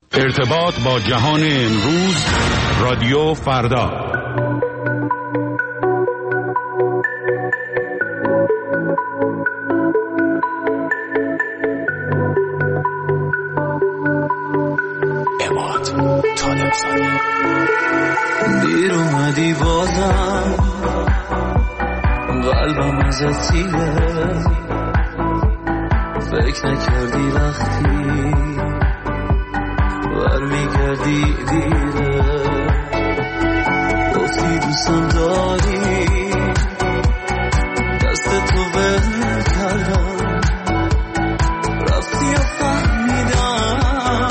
ارتباط با جهان امروز، رادیو فردا. دیر اومدی بازم، قلبم ازت سیره، فکر نکردی وقتی برمیگردی دیره، گفتی دوستم داری، دست تو ول کردم، رفتی و فهمیدم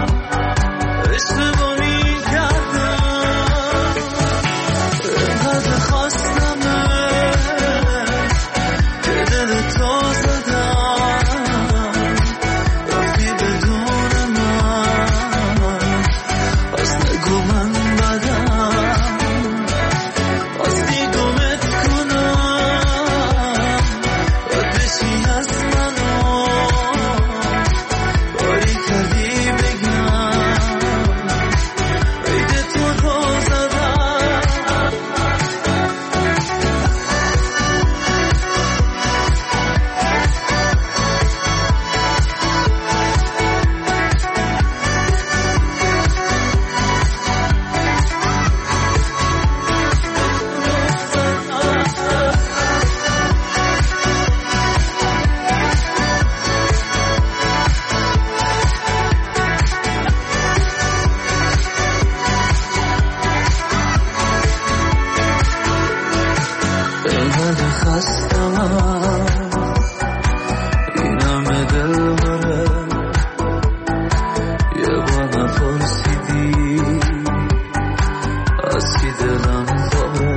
اشتباهی کردم، اینقدر خواستمه که دل تو زدم، رفتی بدون من، پس نگو من بدم، راستی گمت کنم، باید بشی از منو، باری کردی بگم عید تو رو زدم. اینقدر خستم، این همه دل بره، یه بار نپرسیدی از کی دلم داره،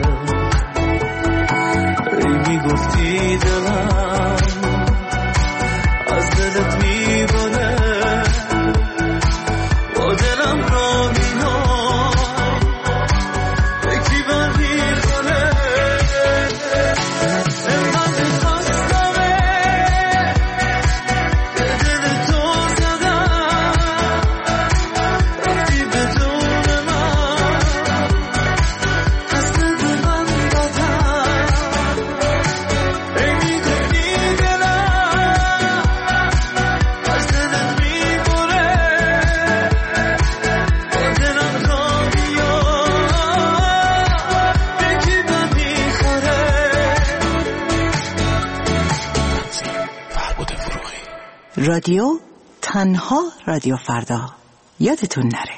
ای میگفتی دلم از دلت میباره، با دلم را میهای یکی بر میخوره، اینقدر خواستمه که دل تو زدم، رفتی بدون من، پس نگو من بدم، ای میگفتی دلم از دلت میبره، با دلم را میای یکی بر میخوره. رادیو تنها رادیو فردا، یادتون نره.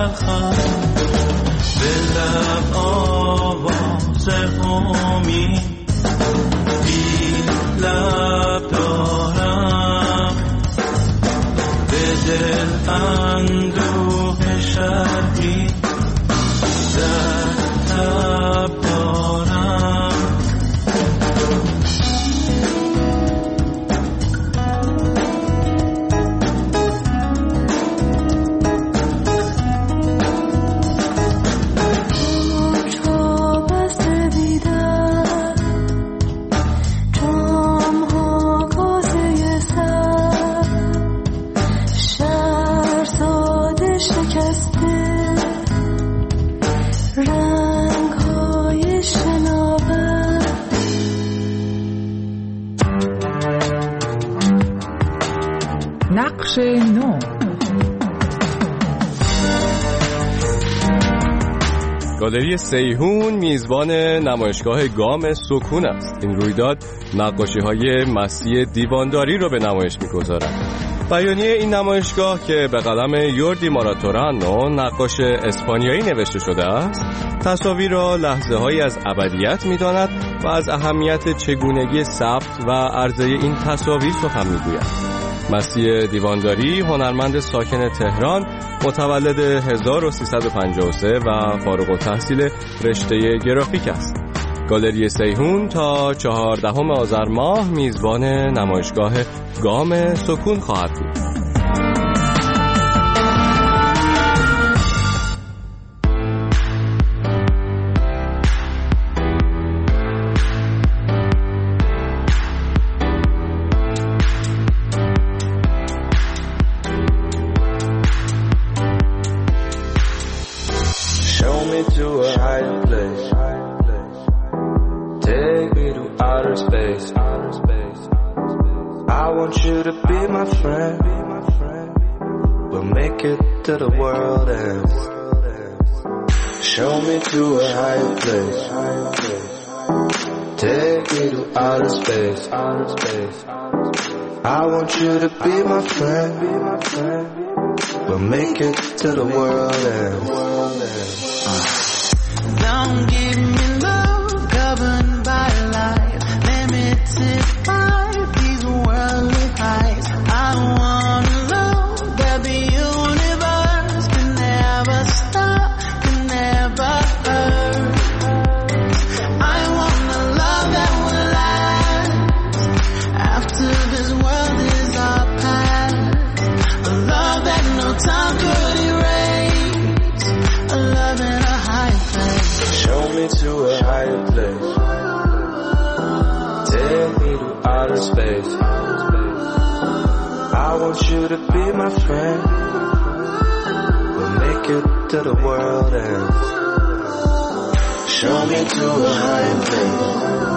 بخند به لب آواز امید بی لب دارم به دل اندوه شرقی در تب دارم نقش نو. گالری سیحون میزبان نمایشگاه گام سکون است. این رویداد نقاشی‌های مسیح دیوانداری را به نمایش می‌گذارد. بیانیه این نمایشگاه که به قلم یوردی ماراتورانو نقاش اسپانیایی نوشته شده است، تصاویر را لحظه‌هایی از ابدیت می‌داند و از اهمیت چگونگی ثبت و عرضه این تصاویر سخن می‌گوید. مسیح دیوانداری هنرمند ساکن تهران، متولد 1353 و فارغ التحصیل رشته گرافیک است. گالری سیحون تا 14 آذر ماه میزبان نمایشگاه گام سکون خواهد بود. To a higher place, take me to outer space. I want you to be my friend. We'll make it to the world ends. Show me to a higher place, take me to outer space. I want you to be my friend. We'll make it to the world ends. Don't give me love governed by life, limited by these worldly heights. I want love that the universe can never stop, can never hurt. I want a love that will last after this world is our past. A love that no time could erase. A love in a high place. Show me to a higher place. Take me to outer space. I want you to be my friend. We'll make it to the world ends. Show me to a higher place.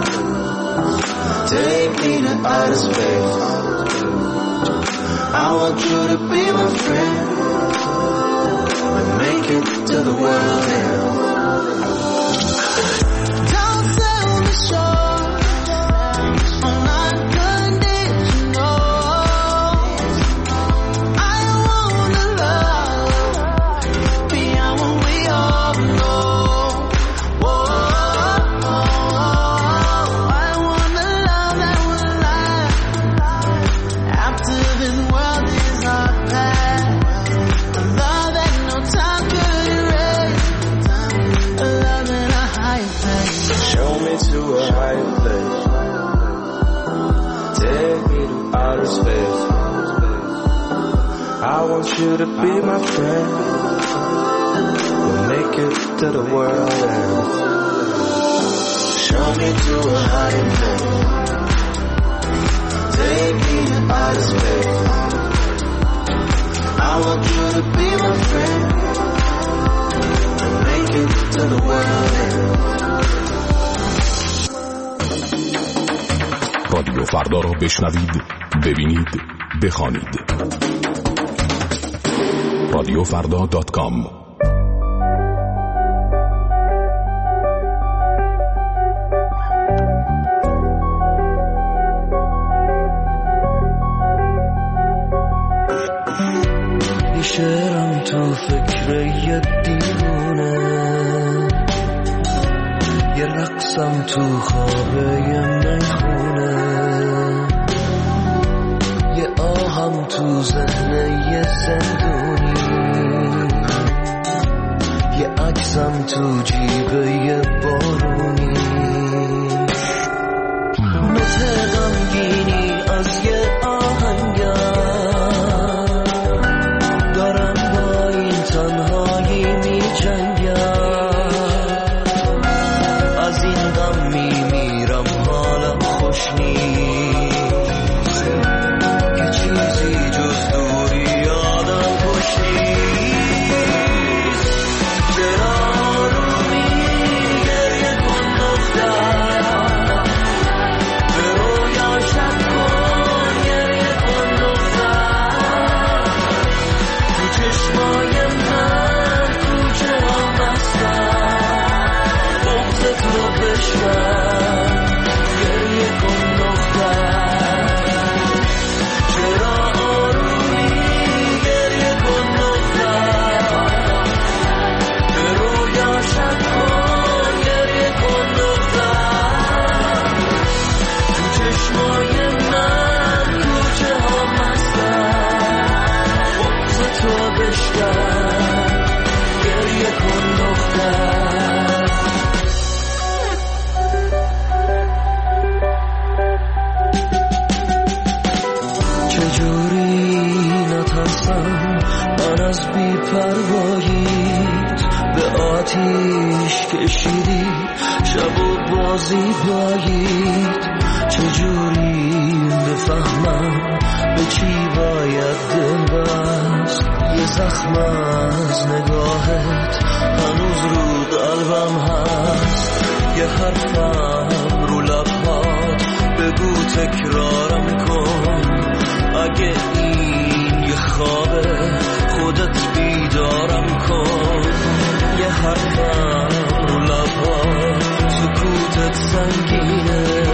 Take me to outer space. I want you to be my friend. We'll make it to the world ends. I want you to be my friend. We'll make it to the world ends. Show me to a higher place. Take me to outer space. I want you to be my friend. We'll make it to the world ends. رادیو فردا را بشنوید، ببینید، بخوانید. radiofrda.com. شعرم تو فکر یه دیوونه، یه رقصم تو خواب یه میخونه، یه آهم تو ذهن یه زندونی، یه عکسم تو جیب یه بارونی، مثل غمگینی از یه آهنگر دارم با این تنهایی می جنگم، از این غم می میرم حالم خوش نیست، که چیزی جز دوری آدم خوش نیست. چرا آرومی گریه کن دختر، به رویا شب کن گریه کن دختر، تو چشمای من کوچه ها مستم، بغض تو بشکن گریه کن دختر. چرا آرومی گریه کن دختر، به رویا شب کن گریه کن دختر، تو چشمای من کوچه ها مستم، بغض تو بشکن گریه کن دختر. چجوری نترسم من از بی‌پرواییت، به آتیش کشیدی شب و بازی بایید، چجوری بفهمم به چی باید دل بست، یه زخم از نگاهت هنوز رو قلبم هست، یه حرفم رو لبهات بگو تکرارم کن، اگه این یه خوابه خودت بیدارم کن، یه حرفم رو لبهات سکوتت سنگینه،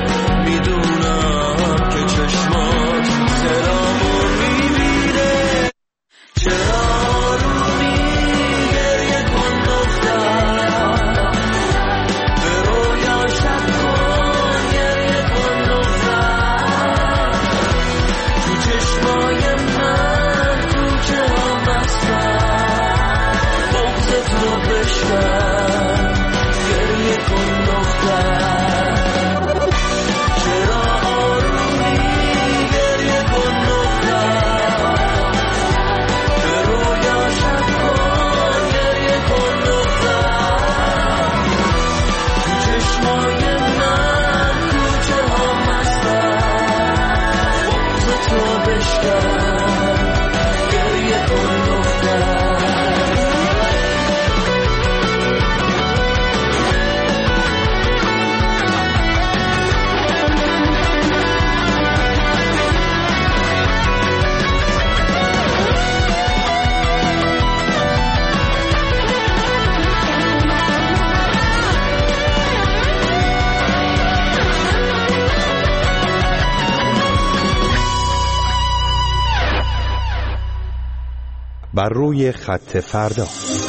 میدونم که چشمات سرامو میبینه. چرا آرومی گریه کن دختر، به رویا شب کن گریه کن دختر، تو چشمای من کوچه ها مستم، بغض تو بشکن گریه کن دختر. چرا آرومی گریه کن دختر، به رویا شب کن گریه کن دختر، تو چشمای من کوچه ها مستم، بغض تو بشکن گریه کن دختر. بر روی خط فردا.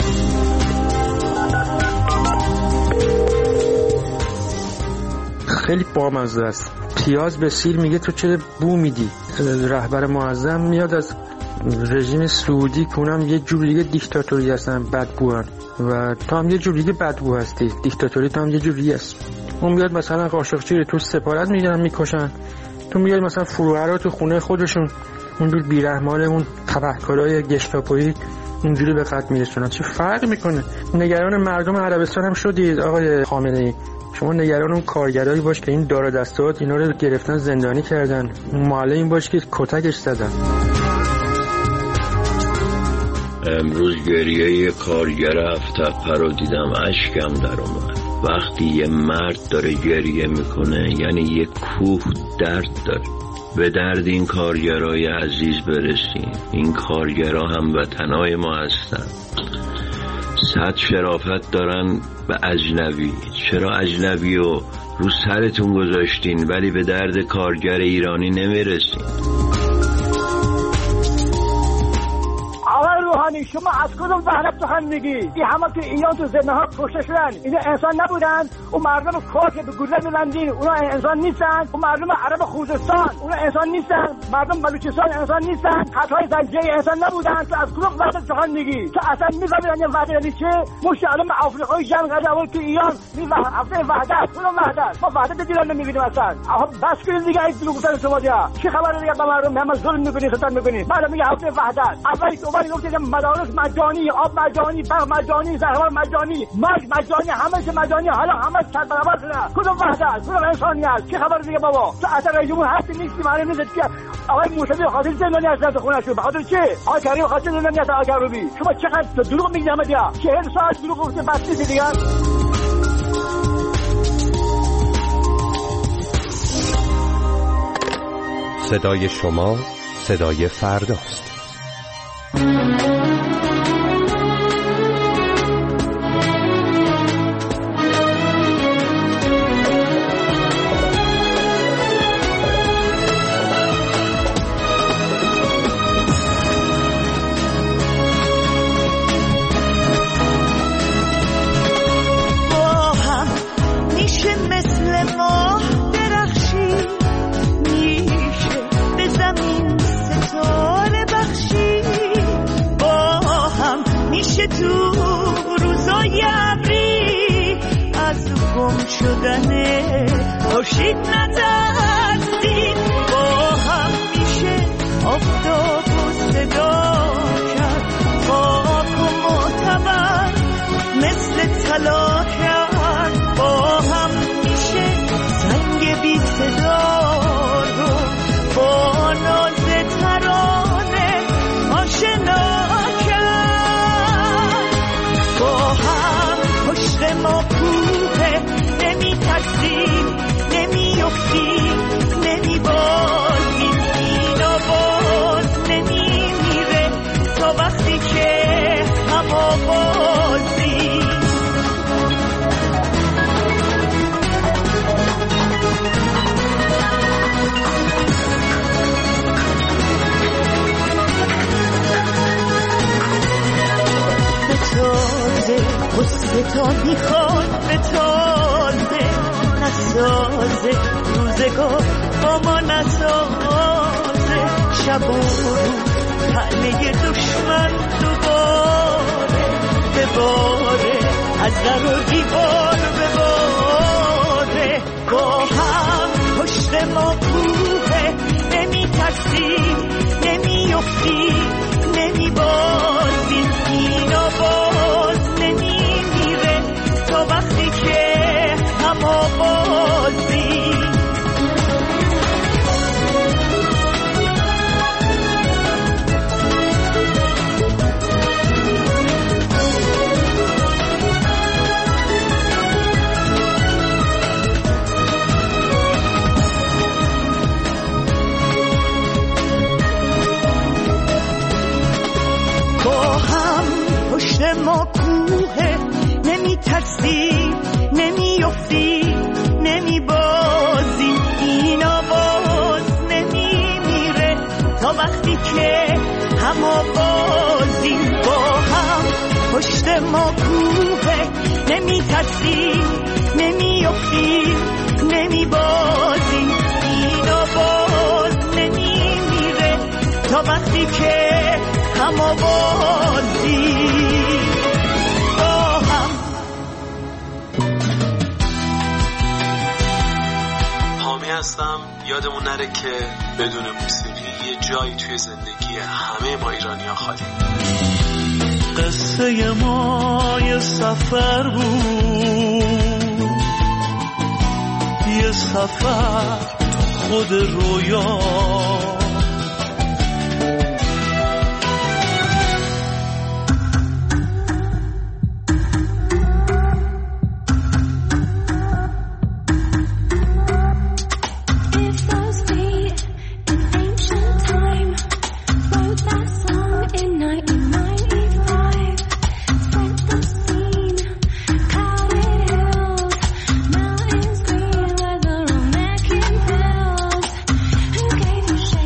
خیلی بامزه است. پیاز به سیر میگه تو چرا بو میدی؟ رهبر معظم میاد از رژیم سعودی که اونم یه جور دیگه دیکتاتوری هستن، بدبوان، و تو هم یه جور دیگه بدبو هستی، دیکتاتوری تو هم یه جور دیگه است. اون میاد مثلا قاشقچی رو تو سپارت میگیرن میکشن، تو میاد مثلا فروهرا تو خونه خودشون اونجور بیرحمانه اون تبهکارای گشتاپویی اونجوری به قتل میرسونن. چه فرق میکنه؟ نگران مردم عربستان هم شدید آقای خامنه‌ای، شما نگران اون کارگرایی باش که این دار و دستات اینا رو گرفتن زندانی کردن، معلم باش که کتکش زدن. امروز گریه یه کارگر هفت‌تپه رو دیدم، اشکم در اومد. وقتی یه مرد داره گریه میکنه یعنی یه کوه درد داره. به درد این کارگرای عزیز برسیم. این کارگرا هم وطنای ما هستن، صد شرافت دارن به اجنبی. چرا اجنبی رو سرتون گذاشتین ولی به درد کارگر ایرانی نمیرسین؟ آقای روحانی شما از کدوم وحدت سخن میگی؟ این همه که ایران تو زندان‌ها کشته شدن اینا انسان نبودن؟ اون مردم کار که به گوله می‌بندین اونا انسان نیستن؟ اون مردم عرب خوزستان اونا انسان نیستن؟ مردم بلوچستان انسان نیستن؟ خطای زنجیره انسان نبودن؟ تو از کدوم وحدت سخن میگی؟ تو اصلا می‌فهمی یعنی وحدت یعنی چه؟ مش علم آفریقای جنگ کرده اول تو ایران می‌فهمه وحدت کدوم وحدت؟ ما وحدت دیدن نمی‌بینیم اصلا. بس کنید دیگه این گفتن شما دیگه. چه خبره دیگه به مردم همه ظلم می‌کنید ستم می‌کنید. بعد میگه هفته وحدت. اولی تو گفتید مدارس مجانی، آب مجانی، برق مجانی، زهرمار مجانی، مرگ مجانی، همه چه مجانی. حالا همه صد برابر شده. کدوم وحدت؟ کدوم انسانیت؟ چه خبره دیگه بابا؟ تو اثر رئیس جمهور هستی نیستی معلوم نیست که آقای موسوی خاطر زندانی هستن تو خونه‌شون. به خاطر چه؟ آقای کریم خاطر زندانی هست آقای کروبی. شما چقدر دروغ میگید همه دیگه. 40 ساعت دروغ گفتید بس نیست دیگه. صدای شما صدای فرداست. شدنه خورشید نترسید با هم میشه آفتاب و صدا کرد خاک و معتبر مثل طلا کرد با هم میشه سنگ بی صدا رو با ناز ترانه آشنا کرد با هم پشت ما کوه نمی ترسیم نمی افتیم نمی بازیم اینا باز نمی میره تا وقتی که هم آوازیم به تازه قصه تا میخواد به تازه نسازه روزگار با ما نسازه شب و روز تنه دشمن دوباره بباره از در و دیوار بباره با هم پشت ما کوه نمی ترسیم نمی افتیم نمی بازیم اینا باز نمی میره تا وقتی که هم آوازیم با هم پشت ما کوه نمی ترسیم نمی افتیم نمی بازیم اینا باز نمی میره تا وقتی که هم آوازیم با هم پشت ما کوه نمی ترسیم نمی افتیم نمی بازیم اینا باز نمی میره تا وقتی که هم آوازیم با هم. حامی هستم. یادمون نره که بدون موسیقی یه جایی توی زندگی همه ما ایرانی‌ها خالی. قصه ما یه سفر بود یه سفر خود رویا Gave you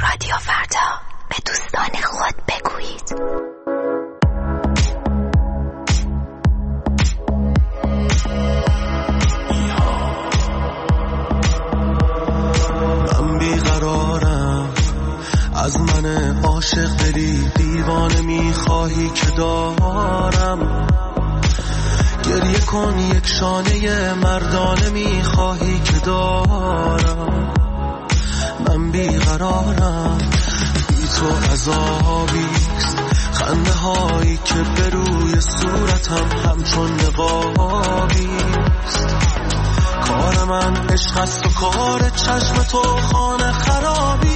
رادیو فردا، به دوستان خود بگویید. من بیقرارم، از من عاشق دلی دیوانه میخواهی که دارم. گریه کن یک شانه مردانه میخواهی که دارم. من بیقرارم، بی تو عذابیست، خنده هایی که به روی صورتم همچون نقابیست. کار من عشق است و کار چشم تو خانه خرابی.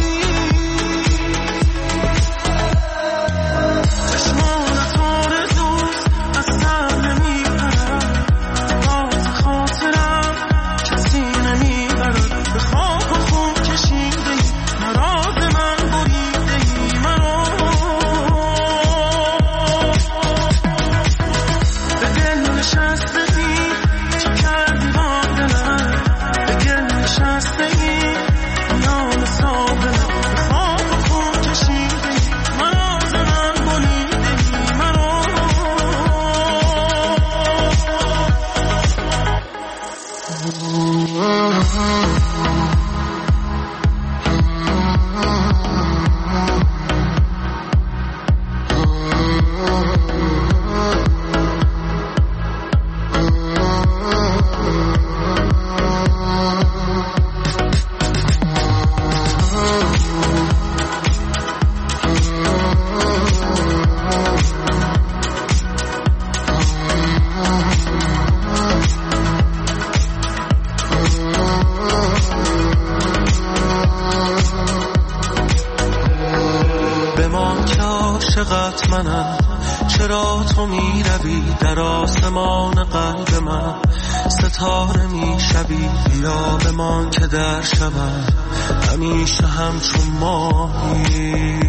چرا تو می روی در آسمان قلب من، ستاره می شوی. بیا بمان که در شبم همیشه همچون ماهی.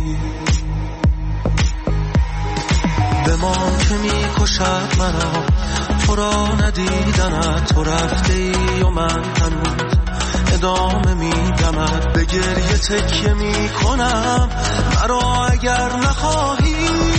بمان که می کشد مرا تو را ندیدنت. تو رفته ای و من هنوز ادامه می دمد. به گریه تکیه می کنم مرا اگر نخواهی.